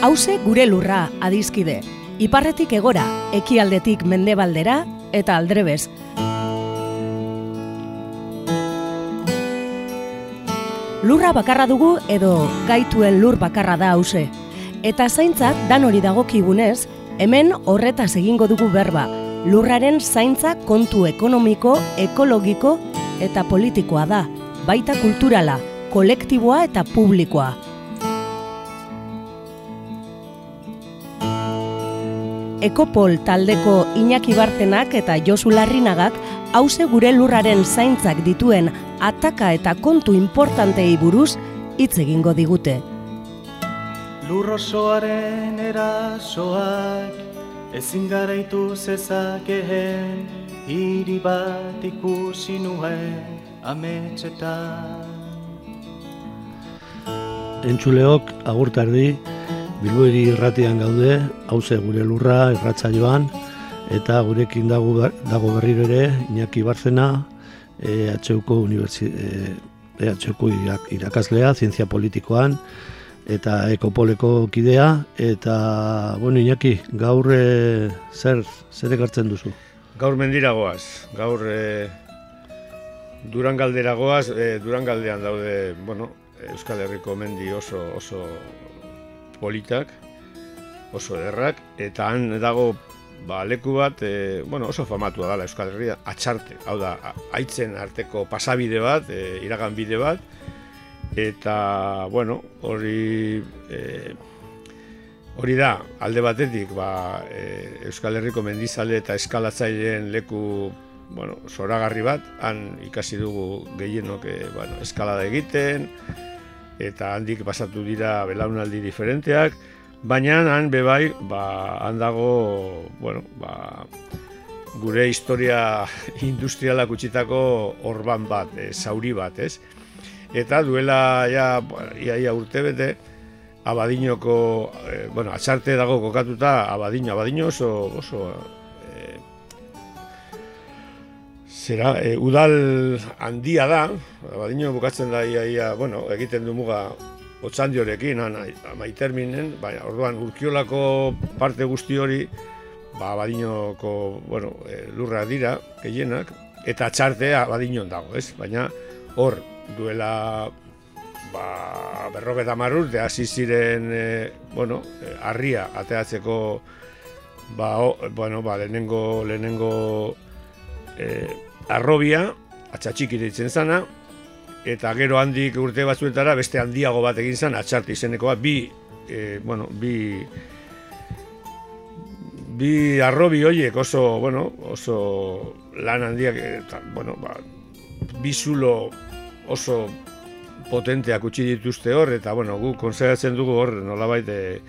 Hauze gure lurra, adizkide. Iparretik egora, ekialdetik mendebaldera eta aldrebez. Lurra bakarra dugu edo gaituen lur bakarra da hauze. Eta zaintzak dan hori dagokigunez, hemen horretaz egingo dugu berba. Lurraren zaintza kontu ekonomiko, ekologiko eta politikoa da, baita kulturala, kolektiboa eta publikoa. Ekopol taldeko Iñaki Bartenak eta Josu Larrinagak hauze gure lurraren zaintzak dituen ataka eta kontu importantei buruz hitz egingo digute. Lur osoaren erasoak ezin garaitu zezakeen, hiri bat ikusi nuen ametsetan. Entzuleok agurtardi, Bilboiri irratian gaude, hauze gure lurra irratsaioan, eta gurekin dago berriro ere Iñaki Barzena, EHUko irakaslea, zientzia politikoan, eta Ekopoleko kidea, eta, Iñaki, gaur zer ekartzen duzu? Gaur mendira goaz, gaur Durangaldera goaz, Durangaldean daude, Euskal Herriko mendi oso politak, oso ederrak, eta han dago leku bat, oso famatua dela Euskal Herria, Atxarte, hau da, haitzen arteko pasabide bat, iragan bide bat, eta, hori da, alde batetik, Euskal Herriko mendizale eta eskalatzaileen leku, zoragarri bat, han ikasi dugu gehienok, eskalada egiten, eta handik pasatu dira belaunaldi diferenteak, baina han bebai, han dago, gure historia industrialak utzitako orban bat, zauri bat, ez? Eta duela, ia urtebete, Abadiñoko, Atxarte dago kokatuta, Abadiño oso udal handia da, Abadiño bukatzen da egiten du muga Otxandiorekin, Maiterminen, orduan Urkiolako parte guzti hori, Abadiñoko, lurra dira, gehienak, eta Atxartea Abadiñon dago, ez? Baina hor duela 50 urte hasi ziren, harria ateatzeko, lehenengo arrobia, Atxatxiki deitzen zana, eta gero handik urte batzuetara beste handiago bat egin zen, Atxarte izenekoa, bi arrobi horiek oso lan handiak, eta, bi zulo oso potenteak utzi dituzte hor, eta, gu konsideratzen dugu hor, nolabait,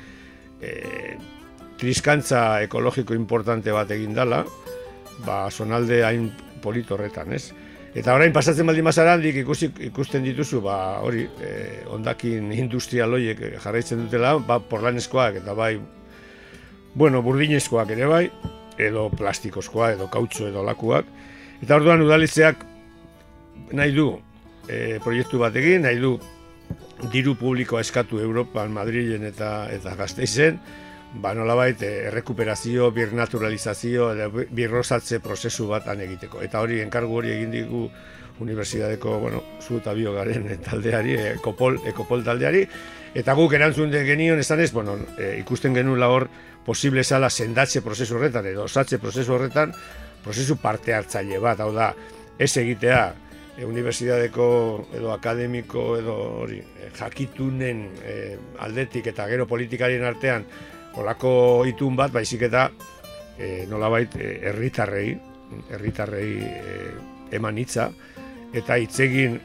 triskantza ekologiko importante bat egin dela, zonalde hain polito horretan, ez? Eta orain pasatzen baldin bazara handik ikusten dituzu, hori, hondakin industrial horiek jarraitzen dutela, porlaneskoak eta burdinezkoak ere bai, edo plastikozkoa, edo kautxo, edo lakuak. Eta orduan udaletxeak nahi du proiektu bat egin, nahi du diru publikoa eskatu Europan, Madrilen eta Gasteizen, nolabait errekuperazio, birnaturalizazio, birrosatze prozesu bat han egiteko. Eta hori, enkargu hori egin digu Unibertsitateko, zu eta bio garen taldeari, Ekopol taldeari, eta guk erantzun genion esanez, ikusten genuela hor posible zala sendatze prozesu horretan, edo osatze prozesu horretan, prozesu parte hartzaile bat, hau da, ez egitea, Unibertsitateko edo akademiko edo hori jakitunen aldetik eta gero politikarien artean olako itun bat, baizik eta nolabait herritarrei eman hitza, eta hitzegin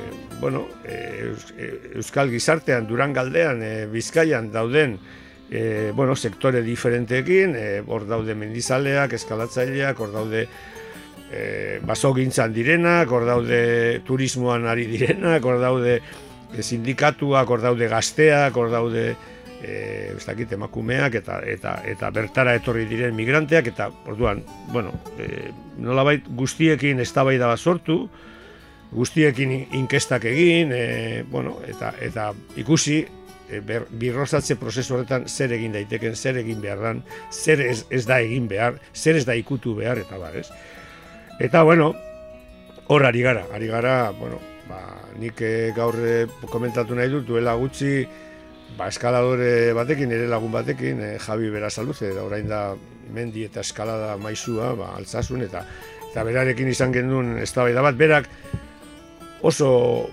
Euskal gizartean, Durangaldean, Bizkaian dauden sektore diferenteekin, hor daude mendizaleak, eskalatzaileak, hor daude basogintzan direnak, hor daude turismoan ari direnak, hor daude sindikatuak, hor daude gazteak, hor daude emakumeak eta bertara etorri diren migranteak, eta orduan, nolabait guztiekin eztabaida bat sortu, guztiekin inkestak egin, eta ikusi birrozatze prozesu horretan zer egin daiteken, zer egin behar dan, zer ez da egin behar, zer ez da ikutu behar, eta bar, ez? Eta, bueno, hor ari gara, bueno, nik gaur komentatu nahi dut, duela gutxi, eskaladore batekin, ere lagun batekin, Javi Berasaluze, da orain da mendi eta eskalada maizua, Altsasun, eta berarekin izan gendun eztabaida bat, berak oso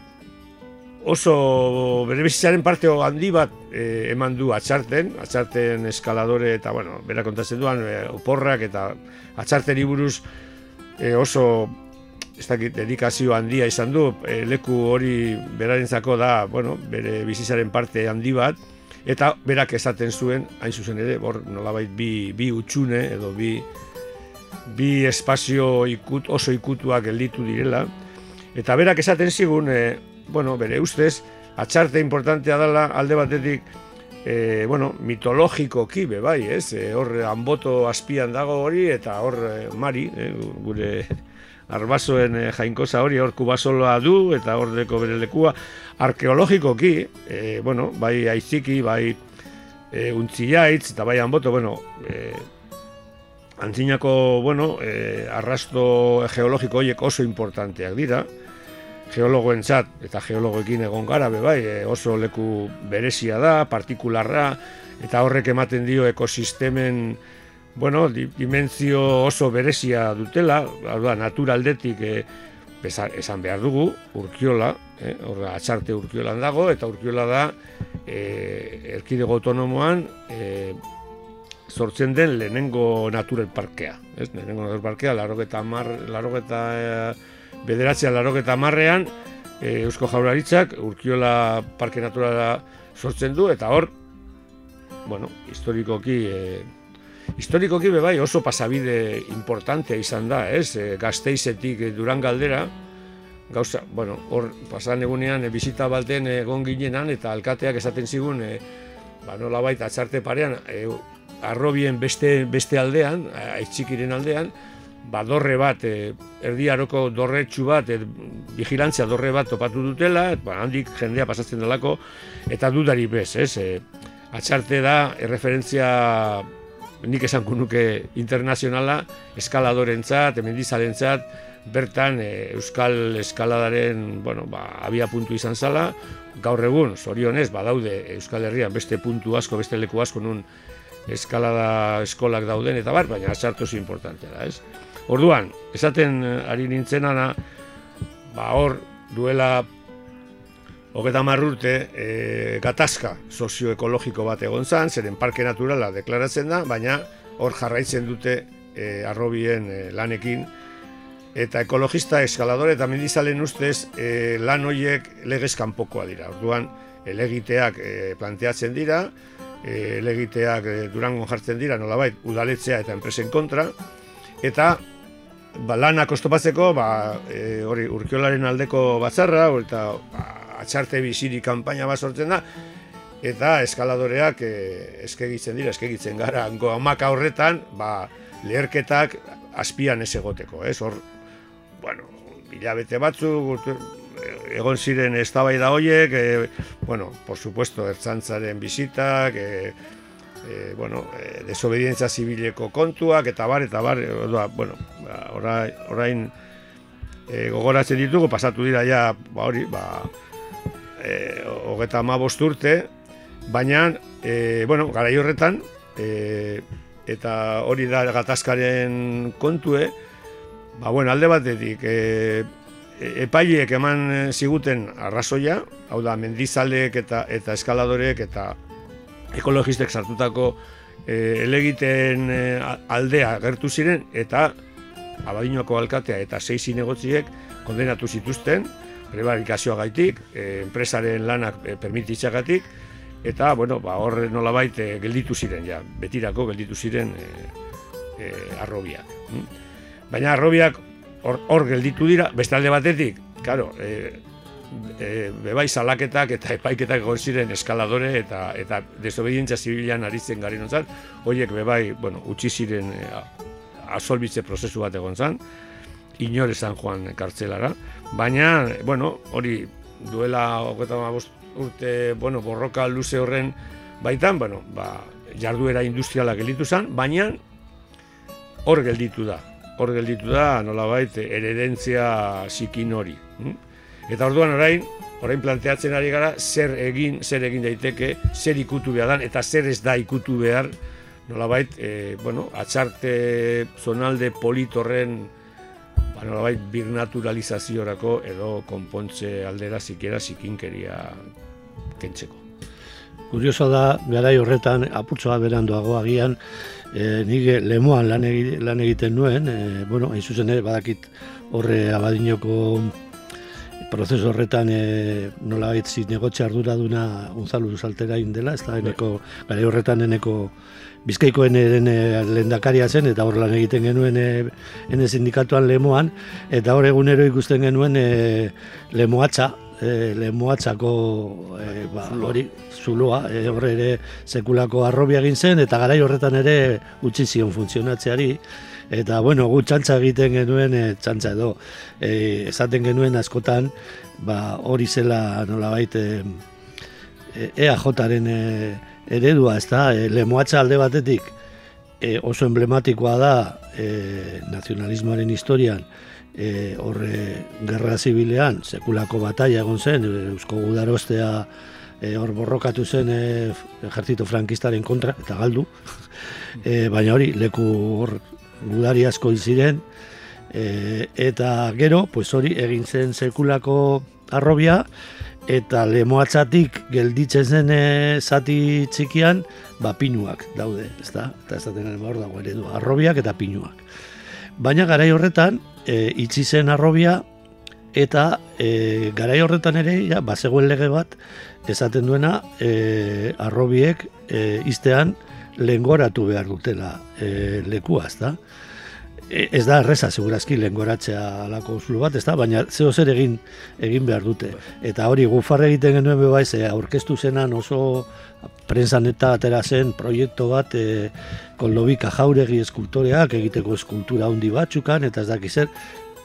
bere bizitzaren parte handi bat eman du atxarten eskaladore, eta, bueno, berak kontatzen duan, oporrak eta atxarteri buruz oso, ez dakit, dedikazio handia izan du, leku hori berarentzako da, bueno, bere bizitzaren parte handi bat, eta berak esaten zuen, hain zuzen ere, nolabait bi utxune edo bi espazio oso ikutuak gelditu direla, eta berak esaten zigun, bueno, bere ustez, atxarte importantea dela alde batetik, bueno, mitologikoki bai, ez? Hor Anboto azpian dago hori, eta hor Mari, gure arbasoen jainkosa hori, hor Kubasoloa du, eta hor deko bere lekua, arkeologikoki, bueno, bai Aiziki, bai Untziaitz, eta bai Anboto, bueno, antzinako, bueno, arrasto geologiko horiek oso importanteak dira, geologoentzat eta geologoekin egon gara, bai, oso leku berezia da, partikularra, eta horrek ematen dio ekosistemen, bueno, dimentsio oso berezia dutela, naturaldetik esan behar dugu, Urkiola, atxarte Urkiolan dago, eta Urkiola da erkidego autonomoan sortzen den lehenengo natural parkea. Lehenengo natural parkea, 1980ean Eusko Jaurlaritzak Urkiola Parke Naturala sortzen du, eta hor, bueno, historikoki bai oso pasabide importantea izan da, Gasteizetik Durangaldera, gauza, bueno, hor pasan egunean bizita baten egon ginenan, eta alkateak esaten zigun, nolabait atxarte parean, Arrobien beste aldean, Aitzikiren aldean, dorre bat, erdi aroko dorretxu bat, vigilantzia dorre bat topatu dutela, handik jendea pasatzen delako, eta dudari bez, atxarte da, erreferentzia, nik esango nuke internazionala, eskaladorentzat, mendizalentzat, bertan euskal eskaladaren, bueno, abia puntu izan zala, gaur egun, zorionez, badaude Euskal Herrian beste puntu asko, beste leku asko nun eskalada eskolak dauden, eta baina atxarte oso importantea da, ez? Orduan, esaten ari nintzenana, hor duela 30 urte gatazka sozioekologiko bat egon zan, zeren parke naturala deklaratzen da, baina hor jarraitzen dute Arrobien lanekin, eta ekologista, eskaladore eta mendizalen ustez lan horiek legez kanpokoa dira. Orduan, elegiteak planteatzen dira, elegiteak Durangon jartzen dira, nolabait, udaletzea eta enpresen kontra, eta lanak oztopatzeko, hori Urkiolaren aldeko batzarra, eta atxarte biziri kanpaina bat sortzen da, eta eskaladoreak eskegitzen gara, hamaka horretan, leherketak azpian ez egoteko, hor, bueno, hilabete batzuk, egon ziren eztabaida horiek, bueno, por supuesto, ertzaintzaren bisitak, bueno, desobedientzia zibileko kontuak, eta bar, bueno, orain gogoratzen ditugu, pasatu dira ja, hori, 35 urte, baina, bueno, garai horretan, eta hori da gatazkaren kontue, bueno, alde batetik, epaileek eman ziguten arrazoia, hau da, mendizaleek eta eskaladoreek eta ekologistek sartutako elegiteen aldea gertu ziren, eta Abadiñoko alkatea eta 6 zinegotziek kondenatu zituzten, prebarikazioagaitik, enpresaren lanak permititzeagatik, eta, bueno, horre nolabait gelditu ziren, ja, betirako gelditu ziren Arrobiak. Baina Arrobiak hor gelditu dira, beste alde batetik, claro, bebai salaketak eta epaiketak egon ziren eskaladore eta desobedientzia zibilan aritzen garen ontzat, horiek bebai, bueno, utzi ziren absolbitze prozesu bat egon zan, inor esan joan kartzelara, baina, bueno, hori duela 35 borroka luze horren baitan, jarduera industriala gelditu zen, baina hor gelditu da. Hor gelditu da, nolabait, eredentzia zikin hori. Eta orduan orain planteatzen ari gara, zer egin daiteke, zer ikutu behar dan, eta zer ez da ikutu behar, nolabait, atxarte zonalde polit horren, nolabait, birnaturalizaziorako edo konpontze aldera zikinkeria kentzeko. Kurioso da, garai horretan, apurtzoa beranduago agian, nik Lemoan lan egiten nuen, hain zuzen ere, badakit horre Abadiñoko prozesu horretan nolabait zinegotxe arduraduna Gonzalo Salterain dela, ez da, garai horretan eneko Bizkaikoen lehendakaria zen, eta hor lan egiten genuen ene sindikatuan Lemoan, eta hor egunero ikusten genuen Lemoatzako hori zuloa, horre ere sekulako arrobia egin zen, eta garai horretan ere utzi zion funtzionatzeari, eta gu txantza egiten genuen, txantza edo, esaten genuen askotan, hori zela nolabait EAJaren eredua, ez da, Lemoatza alde batetik oso emblematikoa da nazionalismoaren historian, horre gerra zibilean sekulako bataia egon zen, Eusko Gudarostea hor borrokatu zen ejertzito frankistaren kontra, eta galdu, baina hori leku hor gudari asko ziren, eta gero, hori egin zen sekulako arrobia, eta Lemoatzatik gelditzen zen zati txikian, pinuak daude, ezta? Eta ez daten hor dago eredu, arrobiak eta pinuak. Baina garai horretan, itxi zen arrobia, eta garai horretan ere, bazegoen lege bat, esaten duena, arrobiek iztean lehengoratu behar dutela lekua, ezta? Ez da erreza, segurazki, lehengoratzea alako zulo bat, ez da, baina zeo zer egin behar dute. Eta hori, gufarra egiten genuen beba, aurkeztu zenan oso prentsan eta atera zen proiektu bat Kolobika Jauregi eskultoreak egiteko eskultura handi batzukan, eta ez dakiz zer,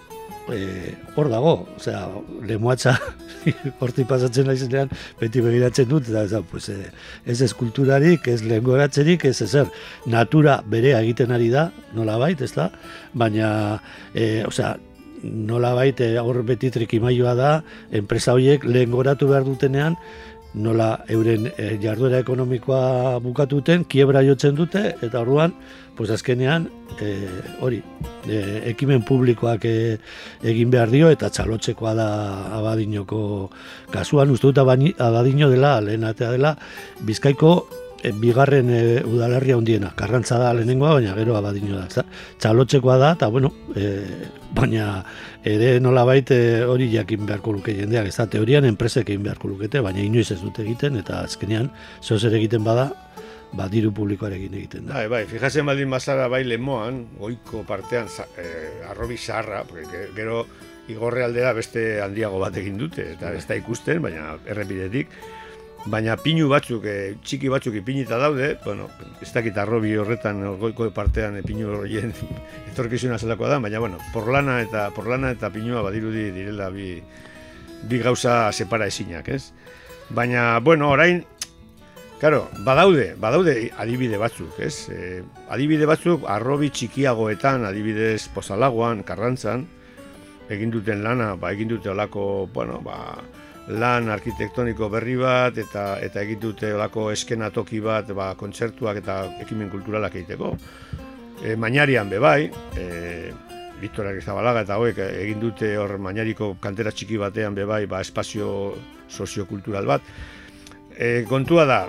hor dago, Lemoatza hortik pasatzen naizenean beti begiratzen dut, eta ez eskulturarik, ez lehengoratzerik, ez ezer, natura berea egiten ari da, nolabait, ez da, baina, nolabait hor beti trikimailua da, enpresa horiek lehengoratu behar dutenean, nola euren jarduera ekonomikoa bukatuten, kiebra jotzen dute, eta orduan, azkenean, hori, ekimen publikoak egin behar dio, eta txalotzekoa da Abadiñoko kasuan, uste dut Abadiño dela, lehenatea dela, Bizkaiko bigarren udalerria handiena, Karrantza da lehenengoa, baina gero Abadiño da, txalotzekoa da, eta baina ere nolabait hori jakin beharko luke jendeak, ez da, teorian enpresek egin beharko lukete, baina inoiz ez dute egiten, eta azkenean, zozer egiten bada, diru publikoarekin egiten da. Bai, fijatzen baldin bazara Lemoan, goiko partean arrobi zaharra, gero igorre aldera beste handiago bat egin dute, eta ez da ikusten, baina errepidetik, baina pinu batzuk, txiki batzuk ipinita daude, ez dakit arrobi horretan goiko partean pinu horien etorkizuna zelakoa da, baina porlana eta pinua badirudi direla bi gauza separa ezinak, ez? Baina, orain, claro, badaude adibide batzuk, ez? Adibide batzuk arrobi txikiagoetan, adibidez Pozalagoan, Karrantzan, egin duten lana, egin dute olako, lan arkitektoniko berri bat, eta egin dute olako eskenatoki bat, kontzertuak eta ekimen kulturalak egiteko. Mañarian bebai, Victor Agrizabalaga eta hauek egin dute hor Mañariko kantera txiki batean bebai, espazio soziokultural bat. Kontua da,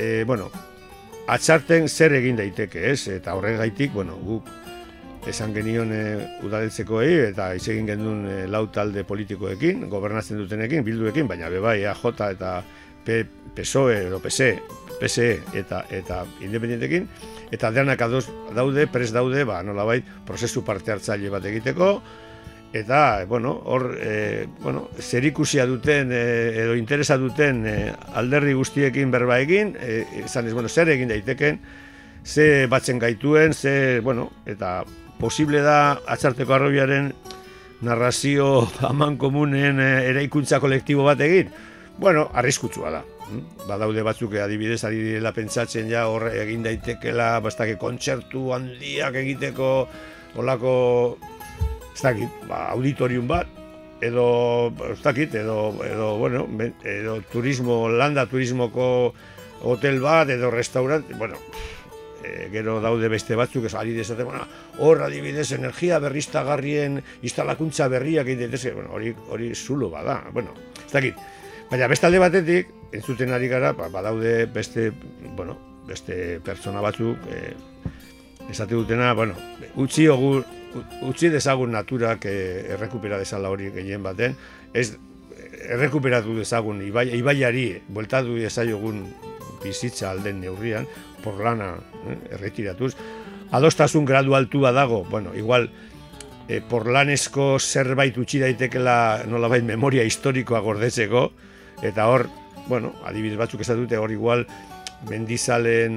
atxarten zer egin daiteke, ez? Eta horregaitik, guk esan genion udaletzekoei eta hitz egin genuen lau talde politikoekin, gobernatzen dutenekin, bilduekin, baina bebai EAJ eta PSOE edo PSE eta independentekin, eta denak ados daude, prest daude, nolabait, prozesu parte hartzaile bat egiteko, eta, hor, zerikusia duten edo interesa duten alderdi guztiekin berba egin, esan ez, zer egin daiteken, ze batzen gaituen, eta posible da atxarteko arrobiaren narrazio aman komunen eraikuntza kolektibo bat egin? bueno, arriskutsua da. Badaude batzuk adibidez ari direla pentsatzen ja hor egin daitekela, bastake kontzertu handiak egiteko olako, ez dakit, auditorium bat, edo, ez dakit, edo turismo, landa turismoko hotel bat, edo restaurant, bueno, gero daude beste batzuk, ez ari dezaten, hor adibidez energia berriztagarrien instalakuntza berriak egin daitezke, bueno, hori zulo bada, bueno, ez dakit. Baina beste alde batetik, entzuten ari gara, badaude beste pertsona batzuk, esate dutena, bueno, utzi dezagun naturak errekupera dezala hori gehien baten, ez errekuperatu dezagun ibaiari, bueltatu dezaiogun bizitza alden neurrian, porlana erretiratuz, adostasun gradu altua dago, bueno, igual, porlanesko zerbait utzi daitekela nolabait memoria historikoa gordetzeko, eta hor, bueno, adibidez batzuk ez dute hor igual mendizalen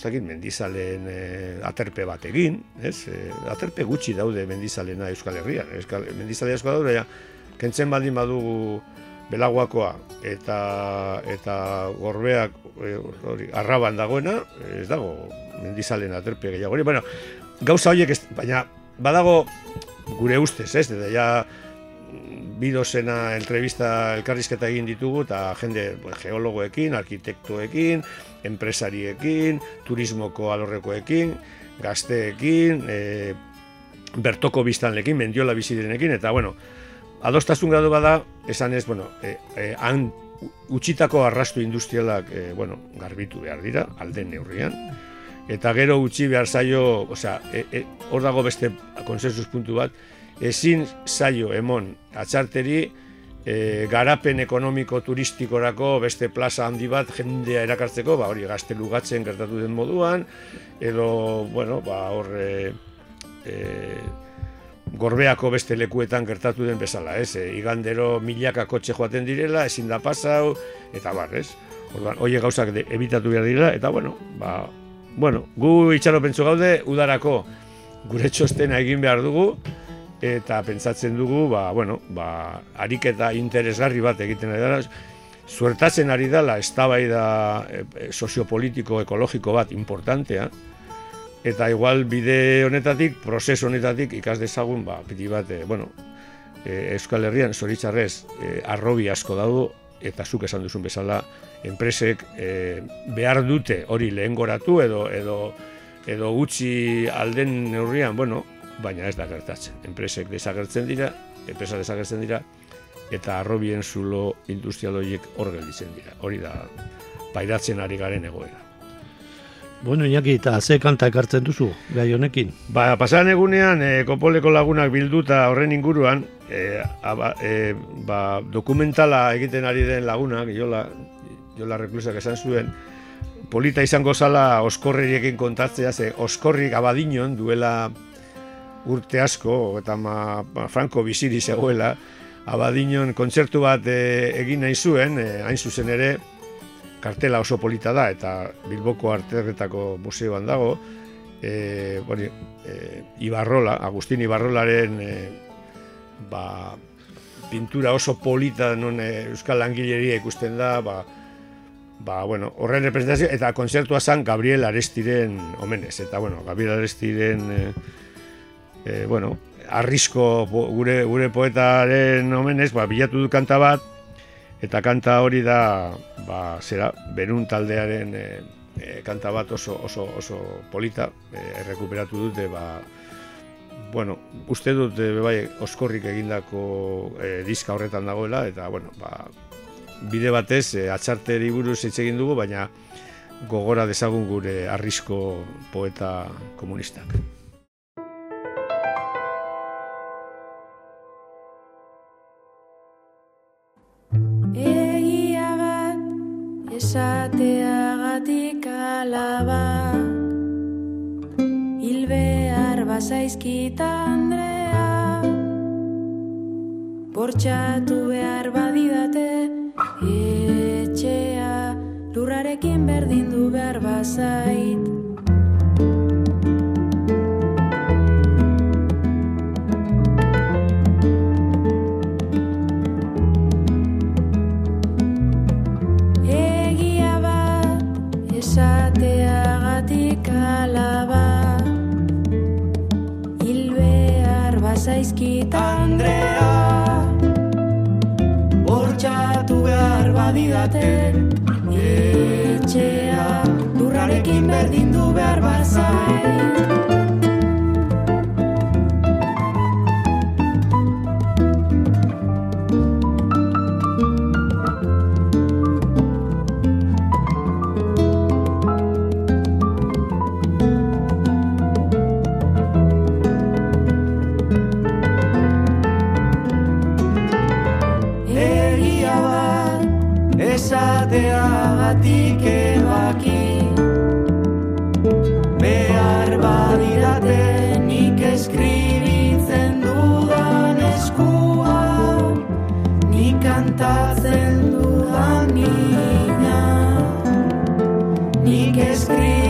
aterpe bat egin, ez? Aterpe gutxi daude mendizalena Euskal Herrian. Mendizalea asko daude, kentzen baldin badugu Belaguakoa eta Gorbeak Arraban dagoena, ez dago mendizalen aterpe gehiago. Bueno, gauza horiek, baina badago gure ustez, ez? Eta ja bidozena entrevista elkarrizketa egin ditugu, eta jende geologoekin, arkitektoekin, enpresariekin, turismoko alorrekoekin, gazteekin, bertoko biztanlekin, Mendiola bizirenekin, eta, bueno, adostasun gradu bada, esan ez, bueno, han utxitako arrastu industrialak, garbitu behar dira, alden neurrian, eta gero utzi behar zaio, osea, hor dago beste konsensus puntu bat, ezin zaio emon atxarteri garapen ekonomiko turistikorako beste plaza handi bat jendea erakartzeko, hori Gaztelugatzen gertatu den moduan, edo, hor Gorbeako beste lekuetan gertatu den bezala, ez? Igandero milaka kotxe joaten direla, ezin da pasau, eta ez? Horiek gauzak ebitatu behar dira, eta gu itxaropentsu gaude, udarako gure txostena egin behar dugu, eta pentsatzen dugu, ariketa interesgarri bat egiten ari dela, suertatzen ari dela eztabaida soziopolitiko, ekologiko bat importantea, eta igual bide honetatik, prozesu honetatik ikas dezagun, piti bat, Euskal Herrian zoritzarrez arrobi asko daude, eta zuk esan duzun bezala, enpresek behar dute hori lehengoratu edo utzi alden neurrian, baina ez da gertatzen. Enpresek desagertzen dira, eta arrobien zulo industrial horiek hor gelditzen dira. Hori da, pairatzen ari garen egoera. Bueno, Iñaki, eta ze kanta ekartzen duzu, gai honekin? Pasaran egunean, Kopoleko lagunak bilduta horren inguruan, dokumentala egiten ari den lagunak, Jola Reklusak esan zuen, polita izango zala Oskorriekin kontatzea, ze Oskorrik Abadiñon duela urte asko, eta Franco biziri zegoela, Abadiñon kontzertu bat egin nahi zuen, hain zuzen ere, kartela oso polita da, eta Bilboko Arterretako museoan dago, Ibarrola, Agustin Ibarrolaren pintura oso polita non euskal langileria ikusten da, horren representazio, eta kontzertua zen Gabriel Arestiren omenez, eta Gabriel Arestiren Arrisko gure poetaren omenez, bilatu du kanta bat, eta kanta hori da, Berun taldearen kanta bat oso polita, errekuperatu dute, uste dut Oskorrik egindako diska horretan dagoela, eta bide batez atxarteri buruz hitz egin dugu, baina gogora dezagun gure Arrisko poeta komunistak. Egia bat esateagatik alabak hil behar bazaizkit Andrea, bortxatu behar badidate etxea, lurrarekin berdindu behar bazait. zaizkit Andrea, bortxatu behar badidate, etxea lurrarekin berdindu behar bazait. esateagatik ebaki behar badidate nik eskribitzen dudan eskua nik kantatzen dudan nina nik eskribitzen